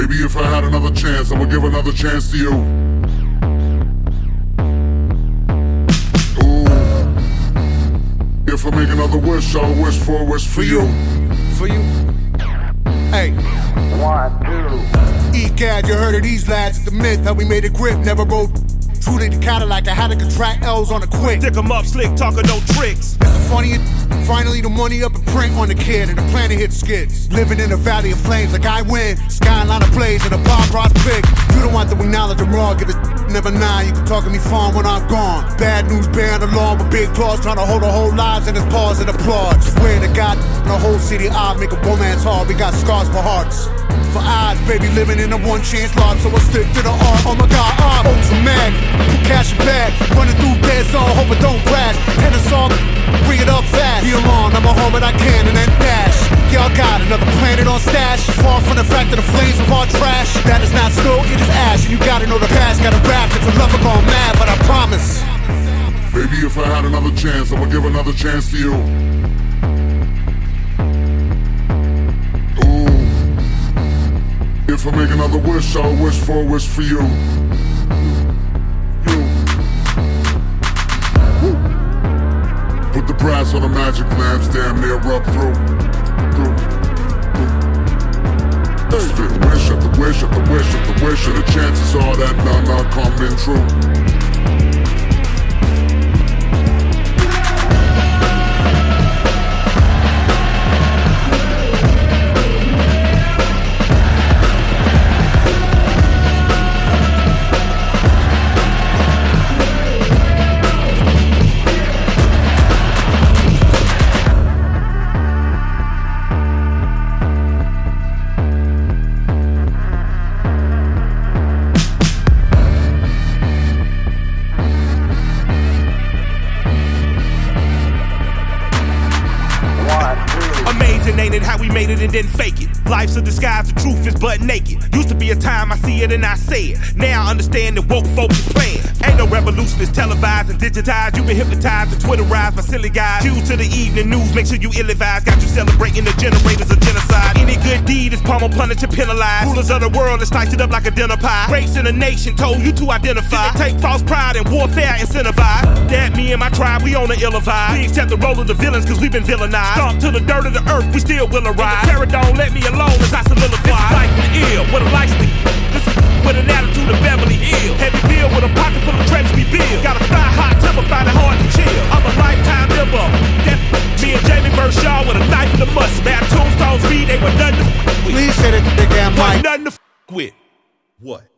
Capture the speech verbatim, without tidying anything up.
Maybe if I had another chance, I would give another chance to you. Ooh. If I make another wish, I'll wish for a wish for, for you. you. For you. Hey. One, two. E-Cad, you heard of these lads. The myth, how we made a grip, never wrote. Truly the Cadillac, I had to contract L's on a quick. Dick 'em up, slick, talking no tricks. It's the funniest. Finally the money up and print on the kid, and the planet hit skids. Living in a valley of flames like I win. Skyline of blaze and a Bob Ross pick. You don't want to acknowledge I'm raw, give it never nine. You can talk to me fun when I'm gone. Bad news bearing along with big claws, trying to hold our whole lives in his paws and applaud. Swear to God, in the whole city I make a romance hard. We got scars for hearts. For eyes, baby, living in a one chance lot, so I stick to the art. Oh my God, I'm ultra mad. Put cash in bag, running through dead zone, hope it don't crash. Tennis song, bring it up fast. Be alone, I'ma hold what I can and then dash. Y'all got another planet on stash. Far from the fact that the flames of our trash. That is not snow, it is ash. And you gotta know the past, gotta rap. It's a lover gone mad, but I promise. Maybe if I had another chance, I would give another chance to you. If I make another wish, I'll wish for a wish for you. You. Woo. Put the brass on the magic lamps, damn near rub through. Through. Through. Spit wish after wish after wish after wish, and the chances are that none not coming true. Ain't it how we made it and didn't fake it? Life's a disguise, the truth is butt naked. Used to be a time I see it and I say it. Now I understand that woke folk is playing. Ain't no revolution, it's televised and digitized. You been hypnotized and Twitterized by silly guys. Cues to the evening news, make sure you ill-advised. Got you celebrating the generators of genocide. Any good deed is pummel, punished, and penalized. Rulers of the world is sliced it up like a dinner pie. Race in a nation told you to identify. Did they take false pride and warfare incentivized? That me and my tribe, we on the ill vibe. We accept the role of the villains cause we been villainized. Stomp to the dirt of the earth, we still will arise. The terror don't let me alone as I solidify. This is life for the ill, with a license. This is with an attitude of Beverly Hills. Heavy bill with a pocket full of treasures we build. Got a fire hot temper, find it hard to chill. I'm a lifetime member. That's me and Jamie versus y'all with a knife in the must. Bad tombstones read, they were nothing to f with. Please say that again, Mike. Nothing to f with. What?